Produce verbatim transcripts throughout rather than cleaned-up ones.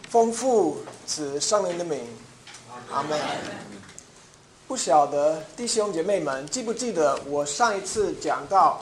丰富子圣灵的名，阿们。不晓得弟兄姐妹们记不记得我上一次讲到？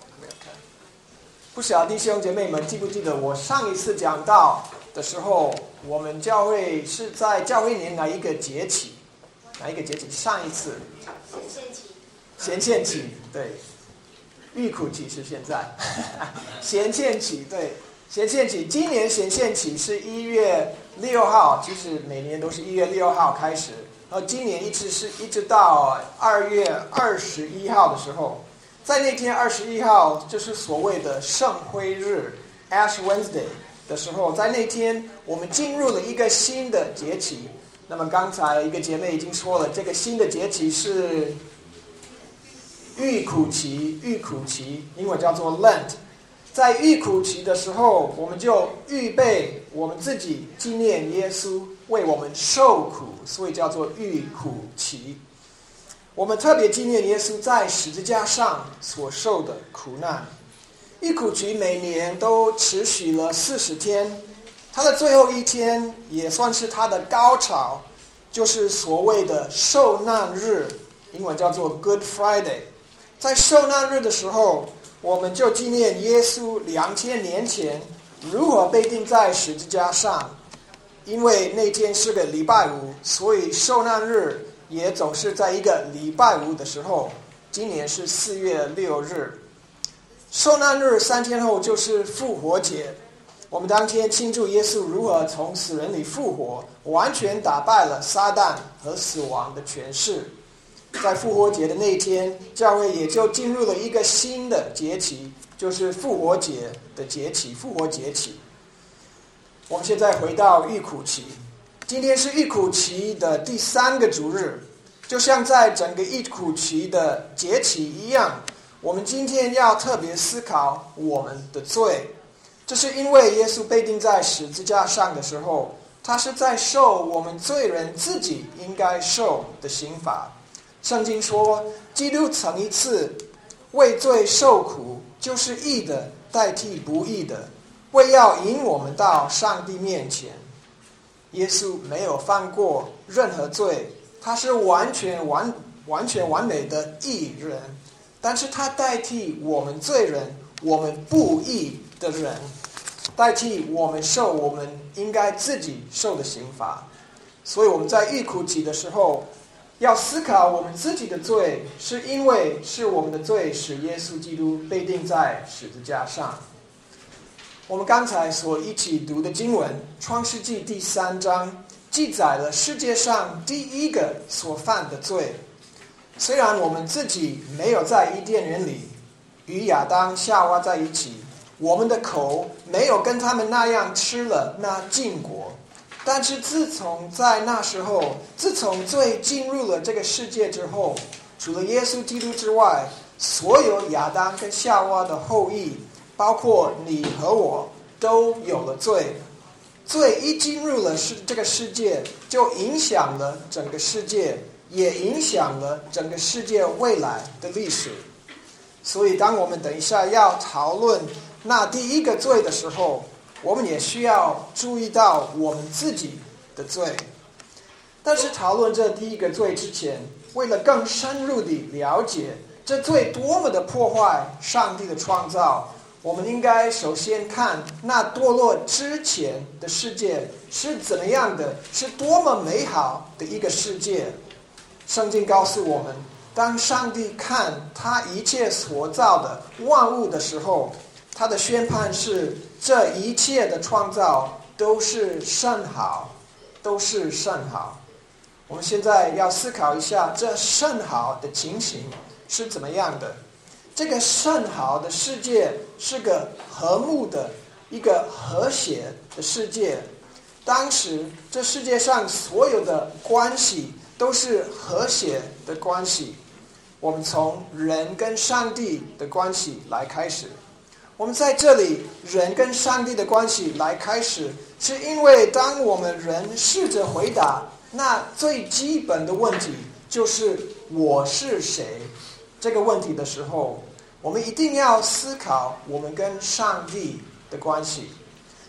不晓得弟兄姐妹们记不记得我上一次讲到的时候，我们教会是在教会年哪一个节期？哪一个节期？上一次显现期。 显现期，对。预苦期是现在，显现期对。显现期，今年显现期是一月六号，其实每年都是一月六号开始，然后今年一直是一直到二月二十一号的时候，在那天二十一号就是所谓的圣灰日 Ash Wednesday 的时候，在那天我们进入了一个新的节期。那么刚才一个姐妹已经说了，这个新的节期是预苦期，预苦期英文叫做 Lent。在预苦期的时候，我们就预备我们自己纪念耶稣为我们受苦，所以叫做预苦期。我们特别纪念耶稣在十字架上所受的苦难。预苦期每年都持续了四十天，它的最后一天也算是它的高潮，就是所谓的受难日，英文叫做 Good Friday。在受难日的时候，我们就纪念耶稣两千年前如何被钉在十字架上。因为那天是个礼拜五，所以受难日也总是在一个礼拜五的时候。今年是四月六日。受难日三天后就是复活节，我们当天庆祝耶稣如何从死人里复活，完全打败了撒旦和死亡的权势。在复活节的那一天，教会也就进入了一个新的节期，就是复活节的节期，复活节期。我们现在回到预苦期，今天是预苦期的第三个主日，就像在整个预苦期的节期一样，我们今天要特别思考我们的罪。这是因为耶稣被钉在十字架上的时候，他是在受我们罪人自己应该受的刑罚。圣经说，基督曾一次为罪受苦，就是义的代替不义的，为要引我们到上帝面前。耶稣没有犯过任何罪，他是完全完完全完美的义人，但是他代替我们罪人，我们不义的人，代替我们受我们应该自己受的刑罚。所以我们在预苦期的时候，要思考我们自己的罪，是因为是我们的罪使耶稣基督被钉在十字架上。我们刚才所一起读的经文，创世纪第三章记载了世界上第一个所犯的罪。虽然我们自己没有在伊甸园里与亚当夏娃在一起，我们的口没有跟他们那样吃了那禁果，但是自从在那时候，自从罪进入了这个世界之后，除了耶稣基督之外，所有亚当跟夏娃的后裔，包括你和我，都有了罪。罪一进入了这个世界，就影响了整个世界，也影响了整个世界未来的历史。所以当我们等一下要讨论那第一个罪的时候，我们也需要注意到我们自己的罪。但是讨论这第一个罪之前，为了更深入地了解这罪多么的破坏上帝的创造，我们应该首先看那堕落之前的世界是怎么样的，是多么美好的一个世界。圣经告诉我们，当上帝看他一切所造的万物的时候，他的宣判是这一切的创造都是甚好，都是甚好。我们现在要思考一下这甚好的情形是怎么样的。这个甚好的世界是个和睦的一个和谐的世界。当时这世界上所有的关系都是和谐的关系。我们从人跟上帝的关系来开始。我们在这里人跟上帝的关系来开始，是因为当我们人试着回答那最基本的问题，就是我是谁这个问题的时候，我们一定要思考我们跟上帝的关系。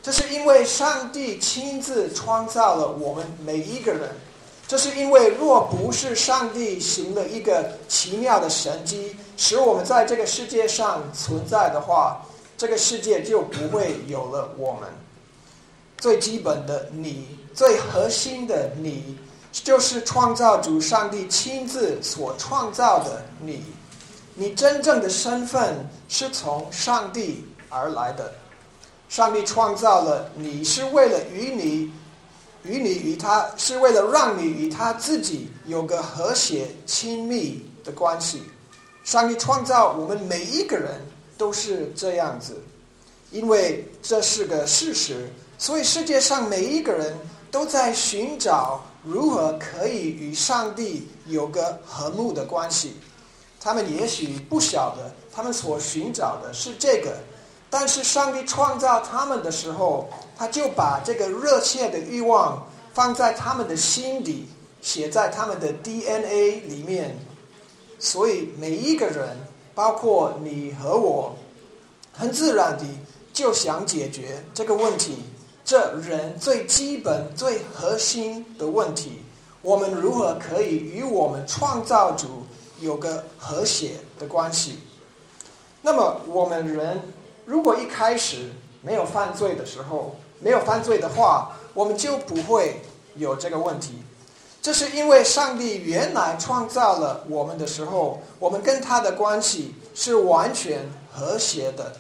这是因为上帝亲自创造了我们每一个人。这是因为若不是上帝行了一个奇妙的神迹，使我们在这个世界上存在的话，这个世界就不会有了我们。最基本的你，最核心的你，就是创造主上帝亲自所创造的你。你真正的身份是从上帝而来的。上帝创造了你，是为了与你与你与他，是为了让你与他自己有个和谐亲密的关系。上帝创造我们每一个人都是这样子，因为这是个事实，所以世界上每一个人都在寻找如何可以与上帝有个和睦的关系。他们也许不晓得他们所寻找的是这个，但是上帝创造他们的时候，他就把这个热切的欲望放在他们的心底，写在他们的 D N A 里面。所以每一个人，包括你和我，很自然地就想解决这个问题，这人最基本最核心的问题，我们如何可以与我们创造主有个和谐的关系。那么我们人如果一开始没有犯罪的时候，没有犯罪的话，我们就不会有这个问题。这是因为上帝原来创造了我们的时候，我们跟他的关系是完全和谐的。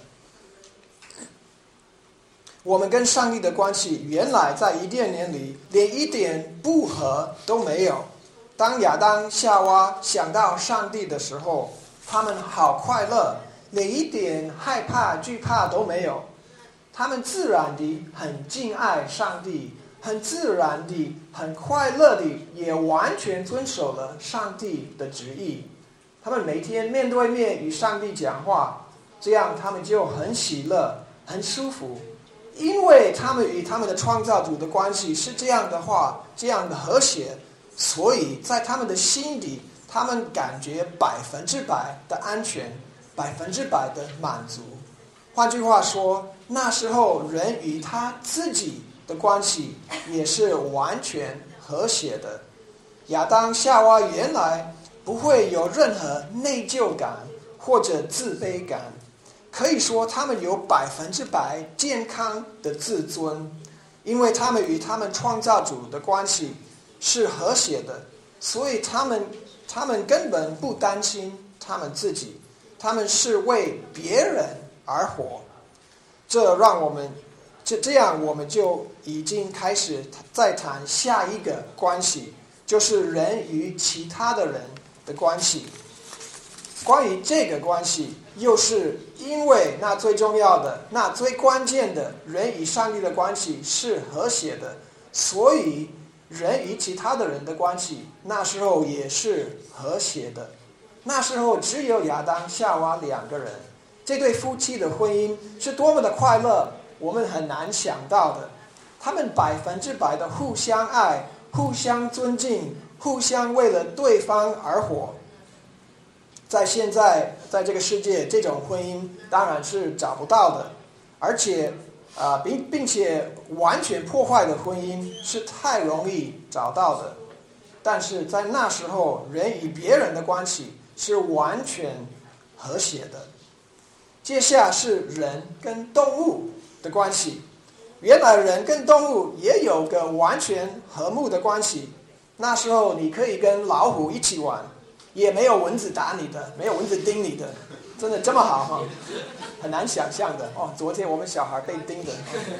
我们跟上帝的关系原来在伊甸园里连一点不和都没有。当亚当夏娃想到上帝的时候，他们好快乐，连一点害怕惧怕都没有。他们自然地很敬爱上帝，很自然地很快乐地也完全遵守了上帝的旨意。他们每天面对面与上帝讲话，这样他们就很喜乐很舒服，因为他们与他们的创造主的关系是这样的话，这样的和谐，所以在他们的心底，他们感觉百分之百的安全，百分之百的满足。换句话说，那时候人与他自己的关系也是完全和谐的。亚当夏娃原来不会有任何内疚感或者自卑感，可以说他们有百分之百健康的自尊，因为他们与他们创造主的关系是和谐的，所以他们他们根本不担心他们自己，他们是为别人而活。这让我们这这样我们就已经开始在谈下一个关系，就是人与其他的人的关系。关于这个关系，又是因为那最重要的，那最关键的，人与上帝的关系是和谐的，所以人与其他的人的关系那时候也是和谐的。那时候只有亚当夏娃两个人，这对夫妻的婚姻是多么的快乐，我们很难想到的。他们百分之百的互相爱，互相尊敬，互相为了对方而活。在现在在这个世界，这种婚姻当然是找不到的，而且啊、呃，并并且完全破坏的婚姻是太容易找到的。但是在那时候，人与别人的关系是完全和谐的。接下来是人跟动物的关系。原来人跟动物也有个完全和睦的关系。那时候你可以跟老虎一起玩，也没有蚊子打你的，没有蚊子叮你的，真的这么好哈？很难想象的哦。昨天我们小孩被叮的，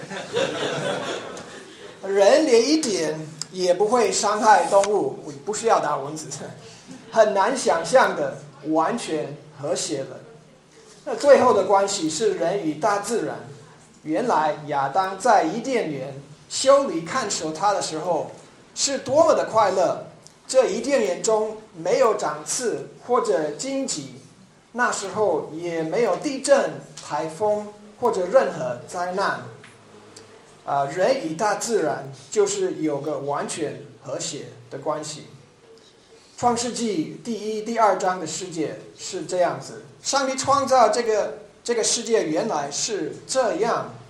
人连一点也不会伤害动物，不需要打蚊子，很难想象的，完全和谐了。那最后的关系是人与大自然。原来亚当在伊甸园修理看守他的时候，是多么的快乐。这伊甸园中没有长刺或者荆棘，那时候也没有地震、台风或者任何灾难。啊、呃，人与大自然就是有个完全和谐的关系。创世纪第一、第二章的世界是这样子，上帝创造这个这个世界原来是这样，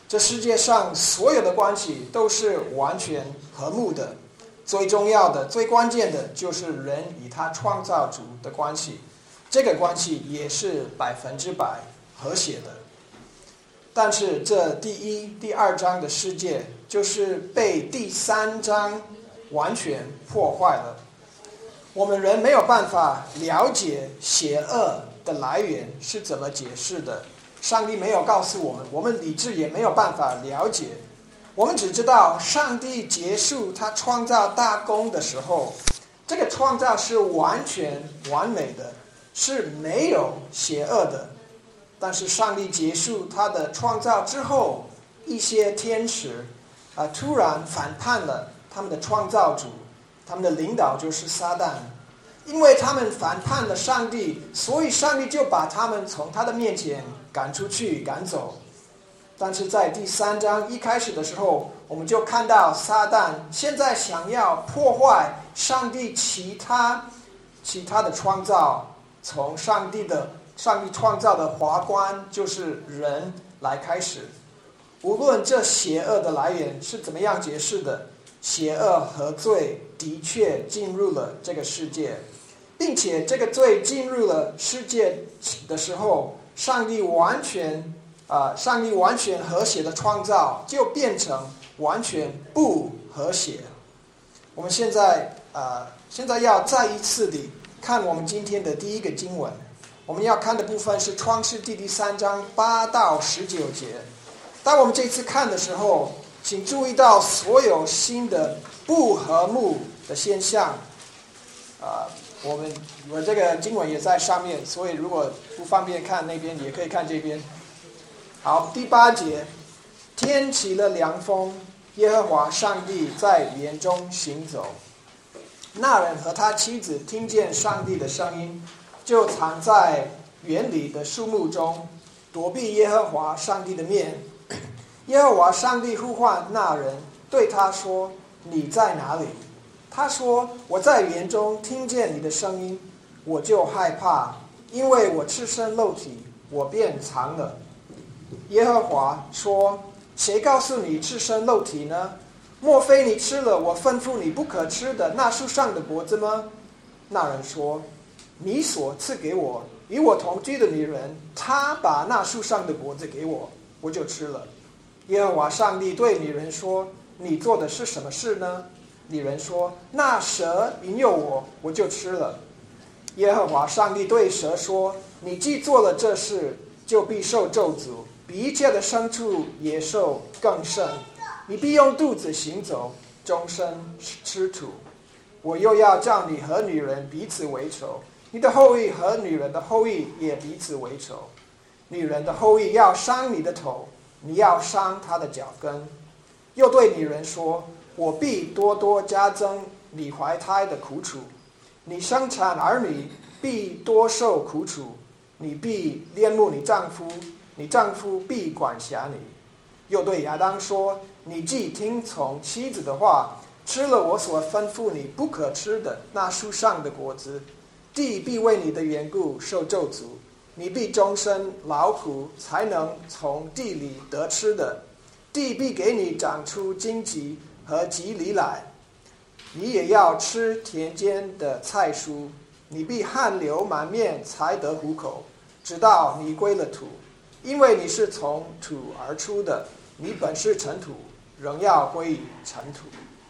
这世界上所有的关系都是完全和睦的，最重要的、最关键的就是人与他创造主的关系，这个关系也是百分之百和谐的。但是这第一、第二章的世界就是被第三章完全破坏了。我们人没有办法了解邪恶的来源是怎么解释的，上帝没有告诉我们，我们理智也没有办法了解。我们只知道上帝结束他创造大功的时候，这个创造是完全完美的，是没有邪恶的。但是上帝结束他的创造之后，一些天使、呃、突然反叛了他们的创造主，他们的领导就是撒旦。因为他们反叛了上帝，所以上帝就把他们从他的面前赶出去，赶走。但是在第三章一开始的时候，我们就看到撒旦现在想要破坏上帝其他其他的创造，从上帝的上帝创造的华冠就是人来开始。无论这邪恶的来源是怎么样解释的，邪恶和罪的确进入了这个世界，并且这个罪进入了世界的时候，上帝完全呃，上帝完全和谐的创造就变成完全不和谐。我们现在呃，现在要再一次的看我们今天的第一个经文，我们要看的部分是创世记第三章八到十九节。当我们这次看的时候，请注意到所有新的不和睦的现象。啊、呃，我们我这个经文也在上面，所以如果不方便看那边，也可以看这边。好，第八节，天起了凉风，耶和华上帝在园中行走。那人和他妻子听见上帝的声音，就藏在园里的树木中，躲避耶和华上帝的面。耶和华上帝呼唤那人，对他说：“你在哪里？”他说：“我在园中听见你的声音，我就害怕，因为我赤身露体，我便藏了。”耶和华说：“谁告诉你赤身露体呢？莫非你吃了我吩咐你不可吃的那树上的果子吗？”那人说：“你所赐给我与我同居的女人，她把那树上的果子给我，我就吃了。”耶和华上帝对女人说：“你做的是什么事呢？”女人说：“那蛇引诱我，我就吃了。”耶和华上帝对蛇说：“你既做了这事，就必受咒诅，比一切的牲畜野兽更甚。你必用肚子行走，终身吃土。我又要叫你和女人彼此为仇，你的后裔和女人的后裔也彼此为仇。女人的后裔要伤你的头，你要伤她的脚跟。”又对女人说：“我必多多加增你怀胎的苦楚，你生产儿女必多受苦楚，你必恋慕你丈夫，你丈夫必管辖你。”又对亚当说：“你既听从妻子的话，吃了我所吩咐你不可吃的那树上的果子，地必为你的缘故受咒诅，你必终身劳苦，才能从地里得吃的。地必给你长出荆棘和棘藜来，你也要吃田间的菜蔬，你必汗流满面才得糊口，直到你归了土，因为你是从土而出的，你本是尘土，仍要归于尘土。”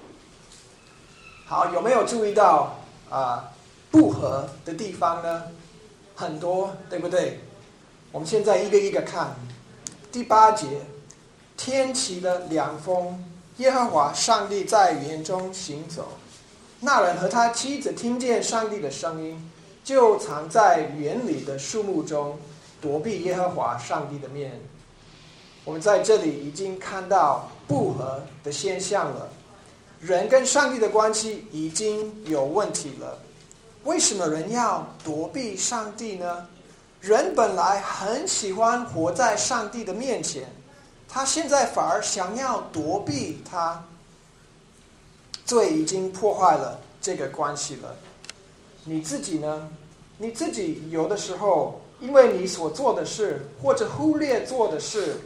好，有没有注意到啊、呃、不合的地方呢？很多，对不对？我们现在一个一个看。第八节，天起了凉风，耶和华上帝在园中行走。那人和他妻子听见上帝的声音，就藏在园里的树木中，躲避耶和华上帝的面。我们在这里已经看到不合的现象了，人跟上帝的关系已经有问题了。为什么人要躲避上帝呢？人本来很喜欢活在上帝的面前，他现在反而想要躲避他。罪已经破坏了这个关系了。你自己呢？你自己有的时候因为你所做的事或者忽略做的事，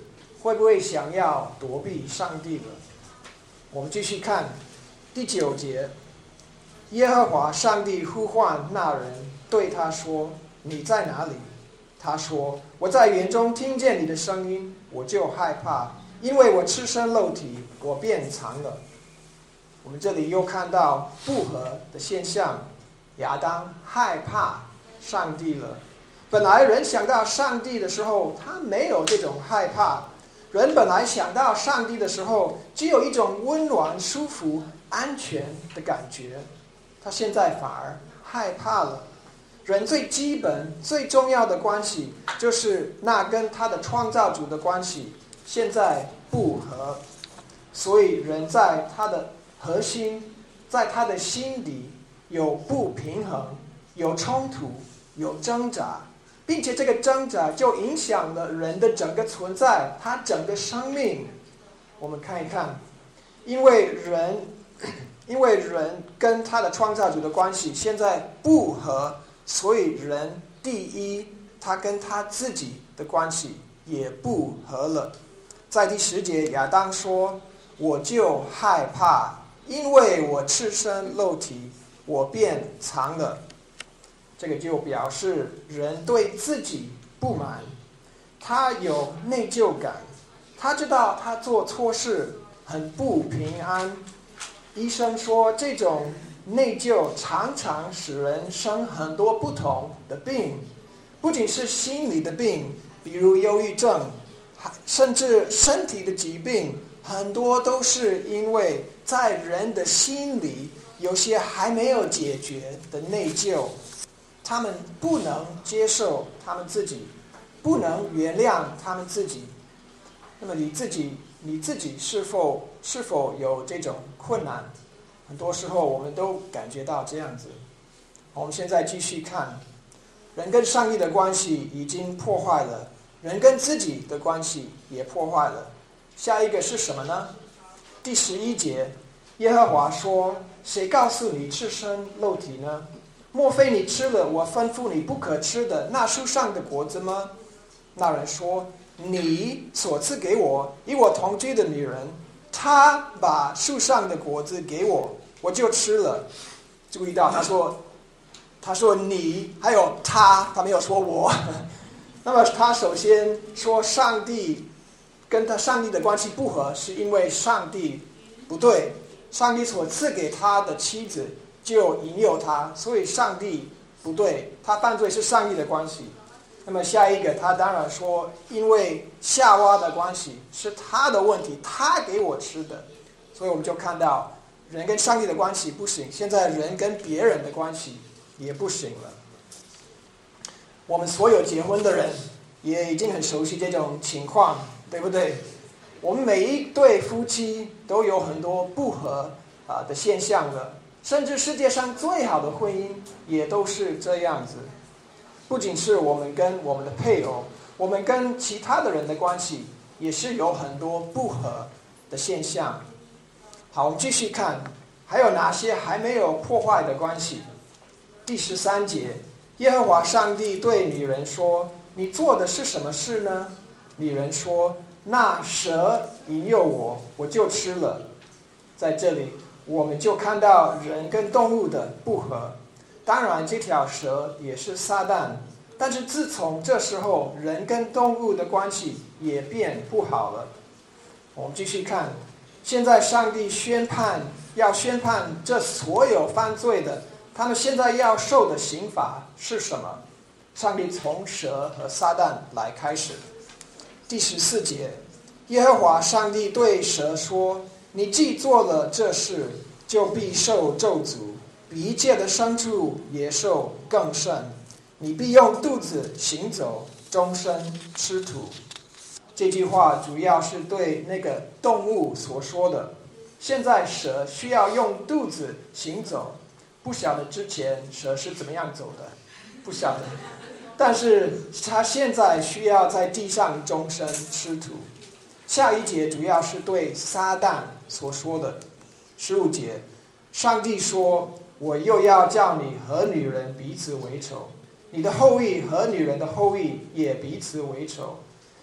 会不会想要躲避上帝了？我们继续看第九节，耶和华上帝呼唤那人，对他说：你在哪里？他说：我在园中听见你的声音，我就害怕，因为我赤身露体，我便藏了。我们这里又看到不和的现象，亚当害怕上帝了。本来人想到上帝的时候，他没有这种害怕。人本来想到上帝的时候，只有一种温暖、舒服、安全的感觉。他现在反而害怕了。人最基本、最重要的关系，就是那跟他的创造主的关系，现在不和。所以人在他的核心，在他的心底有不平衡，有冲突，有挣扎，并且这个挣扎就影响了人的整个存在，他整个生命。我们看一看，因为人因为人跟他的创造主的关系现在不和，所以人第一，他跟他自己的关系也不和了。在第十节，亚当说：我就害怕，因为我赤身露体，我便藏了。这个就表示人对自己不满，他有内疚感，他知道他做错事，很不平安。医生说，这种内疚常常使人生很多不同的病，不仅是心理的病，比如忧郁症，甚至身体的疾病，很多都是因为在人的心里有些还没有解决的内疚，他们不能接受他们自己，不能原谅他们自己。那么你自己你自己是否是否有这种困难？很多时候我们都感觉到这样子。我们现在继续看，人跟上帝的关系已经破坏了，人跟自己的关系也破坏了。下一个是什么呢？第十一节，耶和华说：谁告诉你赤身露体呢？莫非你吃了我吩咐你不可吃的那树上的果子吗？那人说：你所赐给我与我同居的女人，她把树上的果子给我，我就吃了。注意到他说他说你还有他，他没有说我。那么他首先说上帝跟他上帝的关系不和，是因为上帝不对，上帝所赐给他的妻子就引诱他，所以上帝不对，他犯罪是上帝的关系。那么下一个他当然说，因为夏娃的关系是他的问题，他给我吃的。所以我们就看到人跟上帝的关系不行，现在人跟别人的关系也不行了。我们所有结婚的人也已经很熟悉这种情况，对不对？我们每一对夫妻都有很多不和啊的现象了，甚至世界上最好的婚姻也都是这样子。不仅是我们跟我们的配偶，我们跟其他的人的关系也是有很多不和的现象。好，我们继续看，还有哪些还没有破坏的关系？第十三节，耶和华上帝对女人说：你做的是什么事呢？女人说：那蛇引诱我，我就吃了。在这里我们就看到人跟动物的不和。当然这条蛇也是撒旦，但是自从这时候人跟动物的关系也变不好了。我们继续看，现在上帝宣判，要宣判这所有犯罪的，他们现在要受的刑罚是什么？上帝从蛇和撒旦来开始。第十四节，耶和华上帝对蛇说：你既做了这事，就必受咒诅，比一切的牲畜野兽更甚。你必用肚子行走，终身吃土。这句话主要是对那个动物所说的。现在蛇需要用肚子行走，不晓得之前蛇是怎么样走的，不晓得。但是它现在需要在地上终身吃土。下一节主要是对撒旦所说的。十五节，上帝说：我又要叫你和女人彼此为仇，你的后裔和女人的后裔也彼此为仇。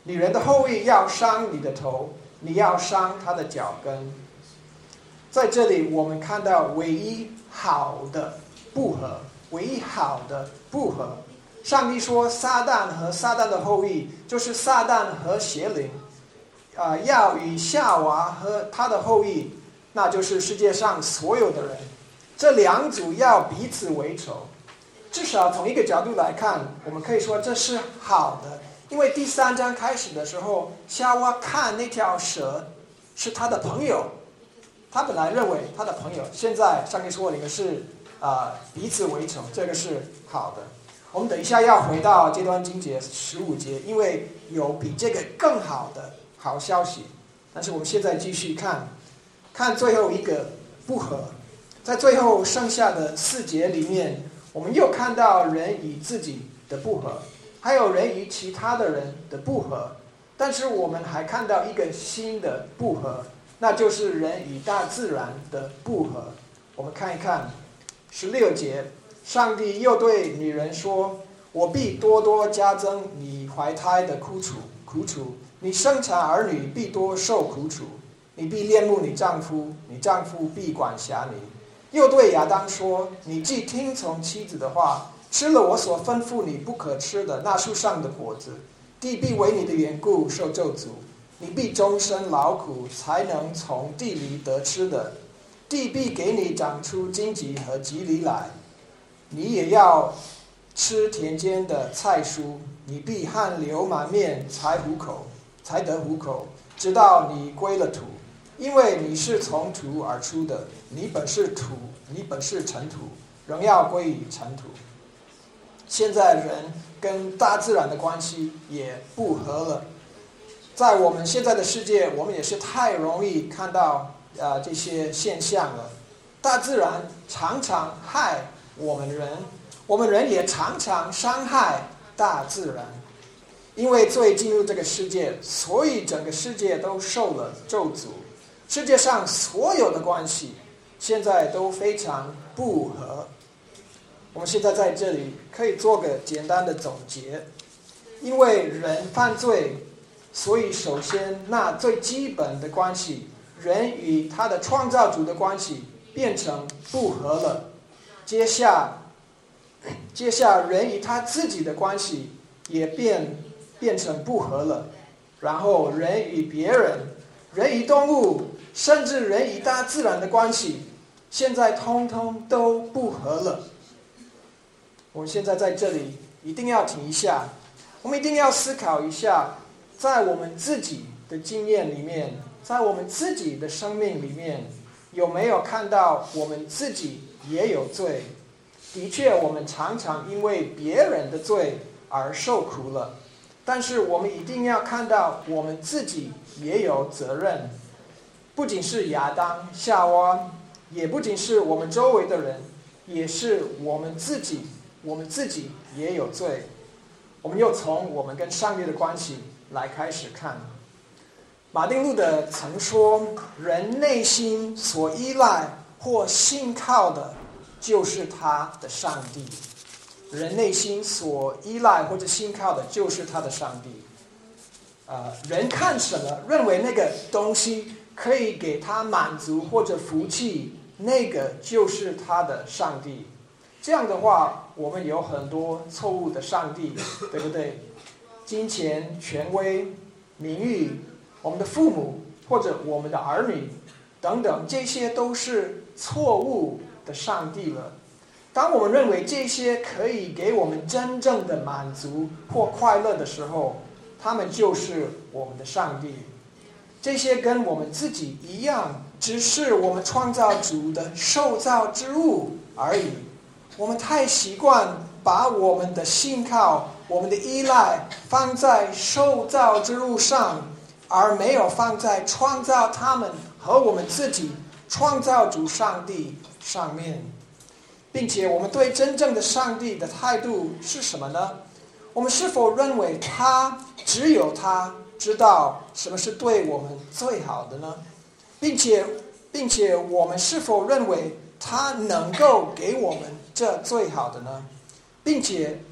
女人的后裔要伤你的头，你要伤她的脚跟。在这里我们看到唯一好的不和，唯一好的不和。上帝说撒旦和撒旦的后裔，就是撒旦和邪灵，呃，要与夏娃和他的后裔，那就是世界上所有的人，这两组要彼此为仇。至少从一个角度来看，我们可以说这是好的，因为第三章开始的时候，夏娃看那条蛇是他的朋友，他本来认为他的朋友，现在上帝说你们是呃彼此为仇，这个是好的。我们等一下要回到这段经节十五节，因为有比这个更好的好消息。但是我们现在继续看，看最后一个不和，在最后剩下的四节里面，我们又看到人与自己的不和，还有人与其他的人的不和。但是我们还看到一个新的不和，那就是人与大自然的不和。我们看一看十六节，上帝又对女人说：我必多多加增你怀胎的苦楚，苦楚，你生产儿女必多受苦楚，你必恋慕你丈夫，你丈夫必管辖你。又对亚当说：你既听从妻子的话，吃了我所吩咐你不可吃的那树上的果子，地必为你的缘故受咒诅，你必终身劳苦，才能从地里得吃的，地必给你长出荆棘和棘藜来，你也要吃田间的菜蔬，你必汗流满面才糊口，才得糊口，直到你归了土，因为你是从土而出的，你本是土，你本是尘土，仍要归于尘土。现在人跟大自然的关系也不和了。在我们现在的世界，我们也是太容易看到呃这些现象了。大自然常常害我们人，我们人也常常伤害大自然。因为罪进入这个世界，所以整个世界都受了咒诅。世界上所有的关系现在都非常不和。我们现在在这里可以做个简单的总结。因为人犯罪，所以首先那最基本的关系，人与他的创造主的关系变成不和了。接下接下人与他自己的关系也变变成不和了。然后人与别人，人与动物，甚至人与大自然的关系，现在通通都不和了。我们现在在这里一定要停一下，我们一定要思考一下，在我们自己的经验里面，在我们自己的生命里面，有没有看到我们自己也有罪？的确，我们常常因为别人的罪而受苦了，但是我们一定要看到我们自己也有责任。不仅是亚当、夏娃，也不仅是我们周围的人，也是我们自己，我们自己也有罪。我们又从我们跟上帝的关系来开始看。马丁路德曾说，人内心所依赖或信靠的就是他的上帝。人内心所依赖或者信靠的就是他的上帝。呃，人看什么，认为那个东西可以给他满足或者福气，那个就是他的上帝。这样的话，我们有很多错误的上帝，对不对？金钱、权威、名誉，我们的父母或者我们的儿女等等，这些都是错误的上帝了。当我们认为这些可以给我们真正的满足或快乐的时候，他们就是我们的上帝。这些跟我们自己一样，只是我们创造主的受造之物而已。我们太习惯把我们的信靠、我们的依赖放在受造之物上，而没有放在创造他们和我们自己创造主上帝上面。并且我们对真正的上帝的态度是什么呢？我们是否认为他只有他知道什么是对我们最好的呢？并且并且我们是否认为他能够给我们这最好的呢？并且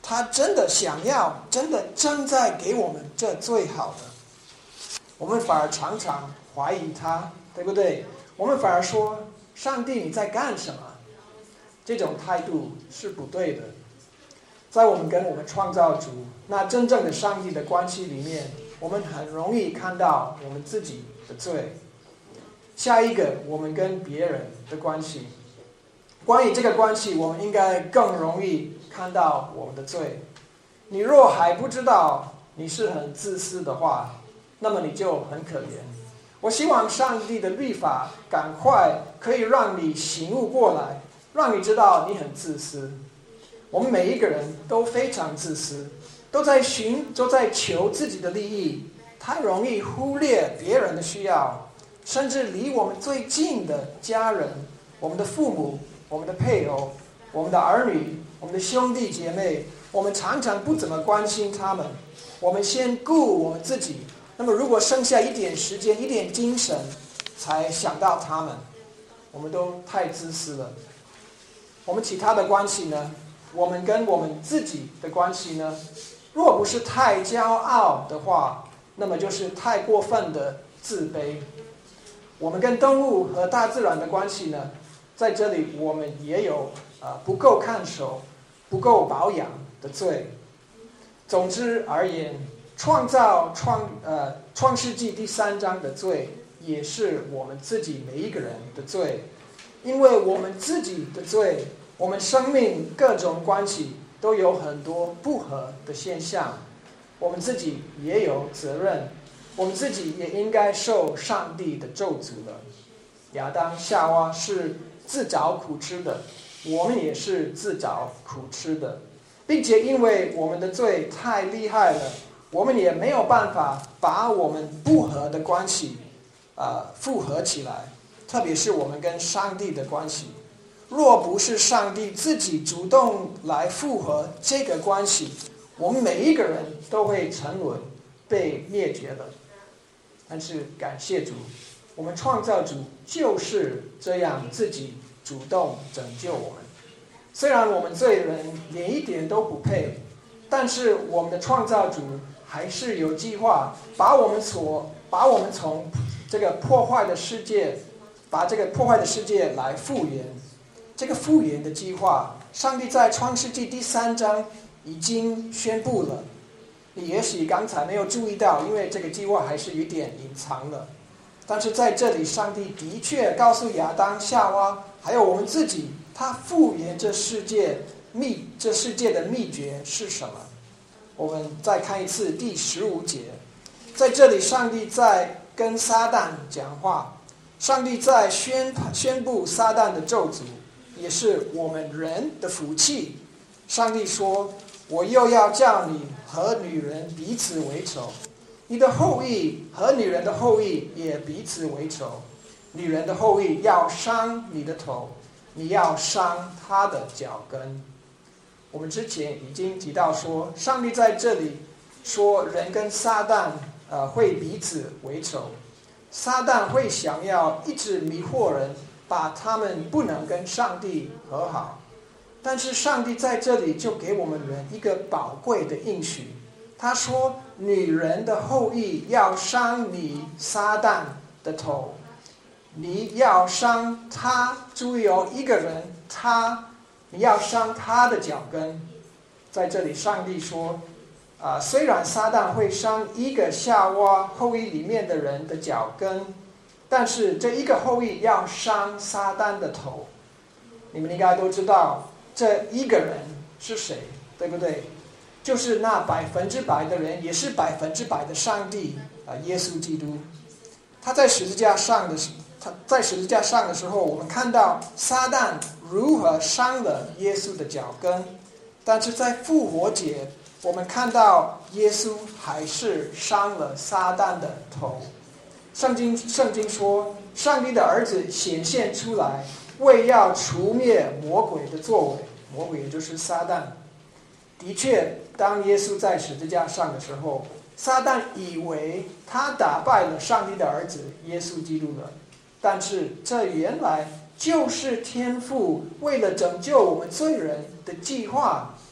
他真的想要，真的正在给我们这最好的，我们反而常常怀疑他，对不对？我们反而说，上帝你在干什么？这种态度是不对的。在我们跟我们创造主那真正的上帝的关系里面，我们很容易看到我们自己的罪。下一个，我们跟别人的关系，关于这个关系，我们应该更容易看到我们的罪。你若还不知道你是很自私的话，那么你就很可怜。我希望上帝的律法赶快可以让你醒悟过来，让你知道你很自私。我们每一个人都非常自私，都在寻，都在求自己的利益，太容易忽略别人的需要，甚至离我们最近的家人，我们的父母，我们的配偶，我们的儿女，我们的兄弟姐妹，我们常常不怎么关心他们，我们先顾我们自己，那么如果剩下一点时间，一点精神，才想到他们，我们都太自私了。我们其他的关系呢？我们跟我们自己的关系呢？若不是太骄傲的话，那么就是太过分的自卑。我们跟动物和大自然的关系呢？在这里我们也有呃不够看守、不够保养的罪。总之而言，创造创呃创世纪第三章的罪，也是我们自己每一个人的罪，因为我们自己的罪，我们生命各种关系都有很多不合的现象，我们自己也有责任，我们自己也应该受上帝的咒诅了。亚当夏娃是自找苦吃的，我们也是自找苦吃的，并且因为我们的罪太厉害了，我们也没有办法把我们不和的关系呃复合起来，特别是我们跟上帝的关系。若不是上帝自己主动来复合这个关系，我们每一个人都会沉沦，被灭绝的。但是感谢主，我们创造主就是这样自己主动拯救我们。虽然我们罪人连一点都不配，但是我们的创造主还是有计划把我们所把我们从这个破坏的世界，把这个破坏的世界来复原。这个复原的计划，上帝在创世纪第三章已经宣布了。你也许刚才没有注意到，因为这个计划还是有点隐藏的。但是在这里，上帝的确告诉亚当、夏娃，还有我们自己，他复原这世界秘这世界的秘诀是什么？我们再看一次第十五节，在这里，上帝在跟撒旦讲话，上帝在宣宣布撒旦的咒诅，也是我们人的福气。上帝说：“我又要叫你和女人彼此为仇，你的后裔和女人的后裔也彼此为仇。女人的后裔要伤你的头，你要伤她的脚跟。”我们之前已经提到说，上帝在这里说人跟撒旦呃会彼此为仇，撒旦会想要一直迷惑人，把他们不能跟上帝和好。但是上帝在这里就给我们人一个宝贵的应许，他说女人的后裔要伤你撒旦的头，你要伤他，注意哦，一个人他，你要伤他的脚跟。在这里上帝说啊、呃，虽然撒旦会伤一个夏娃后裔里面的人的脚跟，但是这一个后裔要伤撒旦的头。你们应该都知道这一个人是谁，对不对？就是那百分之百的人，也是百分之百的上帝啊、呃，耶稣基督。他在十字架上的时，他在十字架上的时候，我们看到撒旦如何伤了耶稣的脚跟，但是在复活节，我们看到耶稣还是伤了撒旦的头。圣经圣经说，上帝的儿子显现出来，为要除灭魔鬼的作为，魔鬼也就是撒旦。的确，当耶稣在十字架上的时候，撒旦以为他打败了上帝的儿子耶稣基督了，但是这原来就是天父为了拯救我们罪人的计划。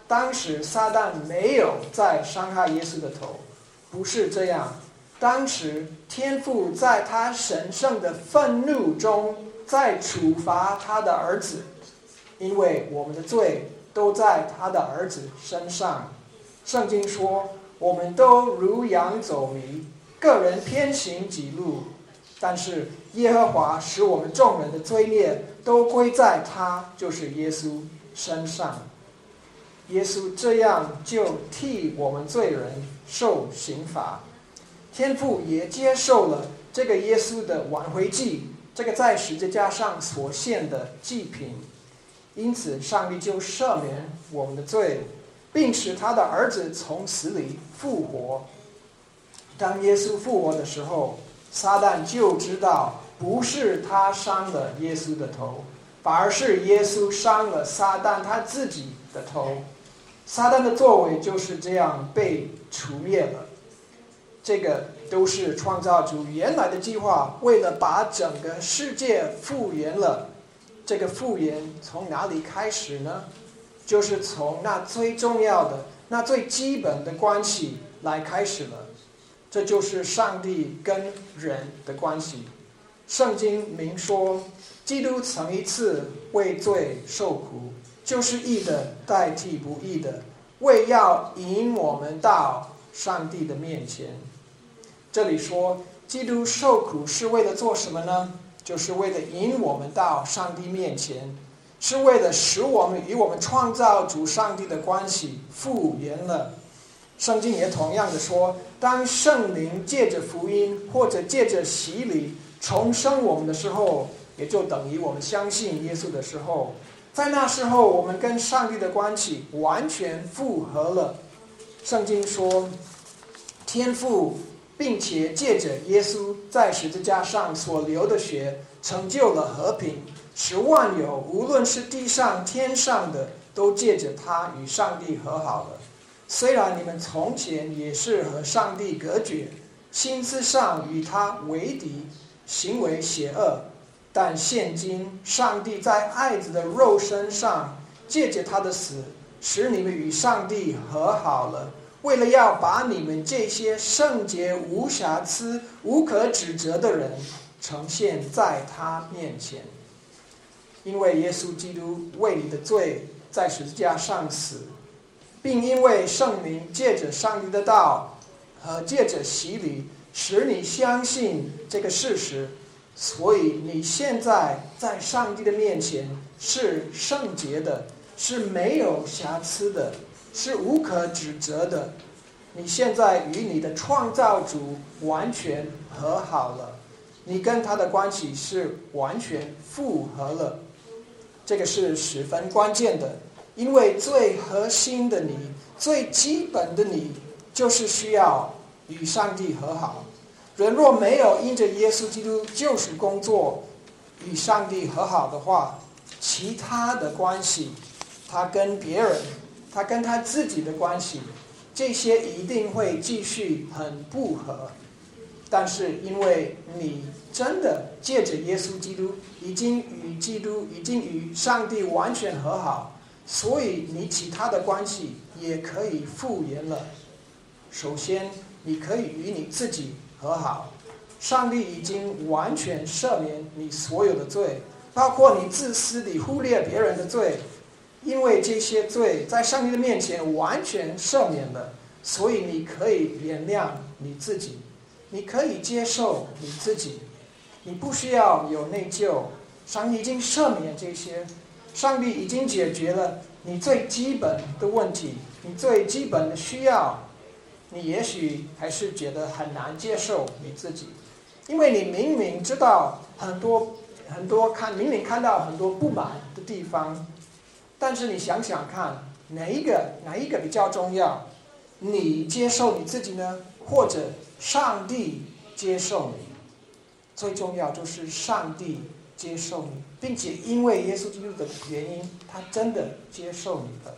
当时撒旦没有在伤害耶稣的头，不是这样。当时天父在他神圣的愤怒中在处罚他的儿子，因为我们的罪都在他的儿子身上。圣经说，我们都如羊走迷，个人偏行己路，但是耶和华使我们众人的罪孽都归在他，就是耶稣身上。耶稣这样就替我们罪人受刑罚，天父也接受了这个耶稣的挽回祭，这个在十字架上所献的祭品。因此上帝就赦免我们的罪，并使他的儿子从死里复活。当耶稣复活的时候，撒旦就知道不是他伤了耶稣的头，反而是耶稣伤了撒旦他自己的头。撒旦的作为就是这样被除灭了。这个都是创造主原来的计划，为了把整个世界复原了。这个复原从哪里开始呢？就是从那最重要的、那最基本的关系来开始了。这就是上帝跟人的关系。圣经明说，基督曾一次为罪受苦，就是义的代替不义的，为要引我们到上帝的面前。这里说基督受苦是为了做什么呢？就是为了引我们到上帝面前，是为了使我们与我们创造主上帝的关系复原了。圣经也同样的说，当圣灵借着福音或者借着洗礼重生我们的时候，也就等于我们相信耶稣的时候，在那时候我们跟上帝的关系完全复合了。圣经说，天父并且借着耶稣在十字架上所流的血，成就了和平，使万有无论是地上天上的，都借着他与上帝和好了。虽然你们从前也是和上帝隔绝，心思上与他为敌，行为邪恶，但现今上帝在爱子的肉身上借着他的死，使你们与上帝和好了，为了要把你们这些圣洁无瑕疵无可指责的人呈现在他面前。因为耶稣基督为你的罪在十字架上死，并因为圣灵借着上帝的道和借着洗礼使你相信这个事实，所以你现在在上帝的面前是圣洁的，是没有瑕疵的，是无可指责的。你现在与你的创造主完全和好了，你跟他的关系是完全复合了。这个是十分关键的，因为最核心的你，最基本的你，就是需要与上帝和好。人若没有因着耶稣基督救赎工作与上帝和好的话，其他的关系，他跟别人，他跟他自己的关系，这些一定会继续很不合。但是因为你真的借着耶稣基督已经与基督已经与上帝完全和好，所以你其他的关系也可以复原了。首先你可以与你自己和好，上帝已经完全赦免你所有的罪，包括你自私地忽略别人的罪，因为这些罪在上帝的面前完全赦免了，所以你可以原谅你自己，你可以接受你自己，你不需要有内疚。上帝已经赦免这些，上帝已经解决了你最基本的问题，你最基本的需要。你也许还是觉得很难接受你自己，因为你明明知道很多很多看明明看到很多不满的地方，但是你想想看，哪一个哪一个比较重要？你接受你自己呢，或者上帝接受你？最重要就是上帝接受你，并且因为耶稣基督的原因，他真的接受你的。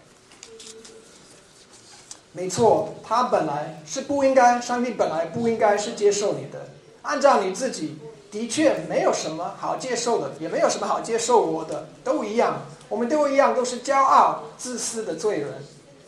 没错，他本来是不应该，上帝本来不应该是接受你的。按照你自己，的确没有什么好接受的，也没有什么好接受我的，都一样，我们都一样，都是骄傲、自私的罪人。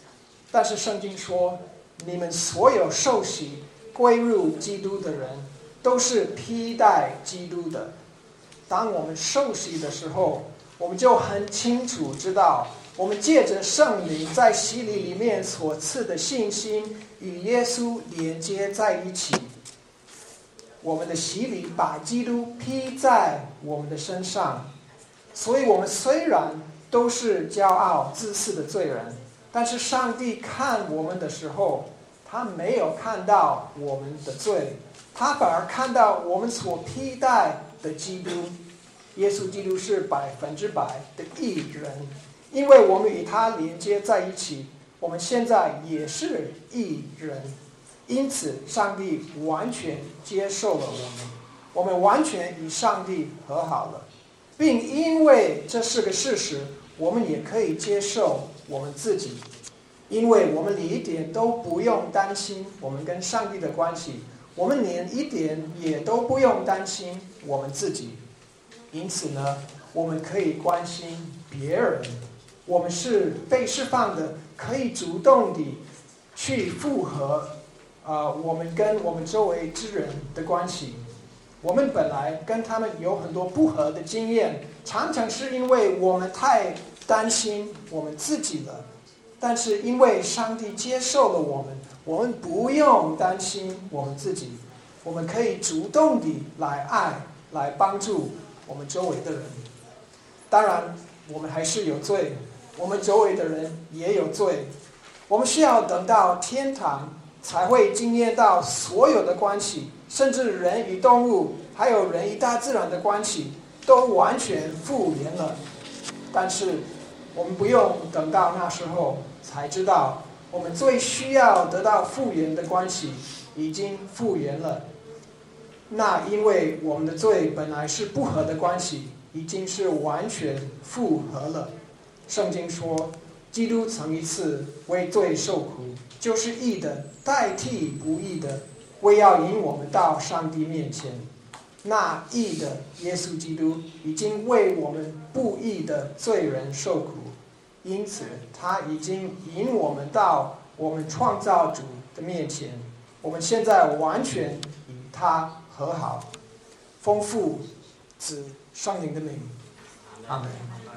但是圣经说，你们所有受洗归入基督的人，都是披戴基督的。当我们受洗的时候，我们就很清楚知道，我们借着圣灵在洗礼里面所赐的信心，与耶稣连接在一起。我们的洗礼把基督披在我们的身上，所以我们虽然都是骄傲自私的罪人，但是上帝看我们的时候，他没有看到我们的罪，他反而看到我们所披戴的基督。耶稣基督是百分之百的义人，因为我们与他连接在一起，我们现在也是义人。因此上帝完全接受了我们，我们完全与上帝和好了，并因为这是个事实，我们也可以接受我们自己，因为我们一点都不用担心我们跟上帝的关系，我们连一点也都不用担心我们自己。因此呢，我们可以关心别人，我们是被释放的，可以主动地去复合呃，我们跟我们周围之人的关系。我们本来跟他们有很多不合的经验，常常是因为我们太担心我们自己了。但是因为上帝接受了我们，我们不用担心我们自己，我们可以主动地来爱，来帮助我们周围的人。当然我们还是有罪，我们周围的人也有罪，我们需要等到天堂才会经验到所有的关系，甚至人与动物还有人与大自然的关系都完全复原了。但是我们不用等到那时候才知道，我们最需要得到复原的关系已经复原了。那因为我们的罪本来是不合的关系，已经是完全复合了。圣经说，基督曾一次为罪受苦，就是义的代替不义的，为要引我们到上帝面前。那义的耶稣基督已经为我们不义的罪人受苦，因此他已经引我们到我们创造主的面前，我们现在完全与他和好。奉父子圣灵的名，阿们。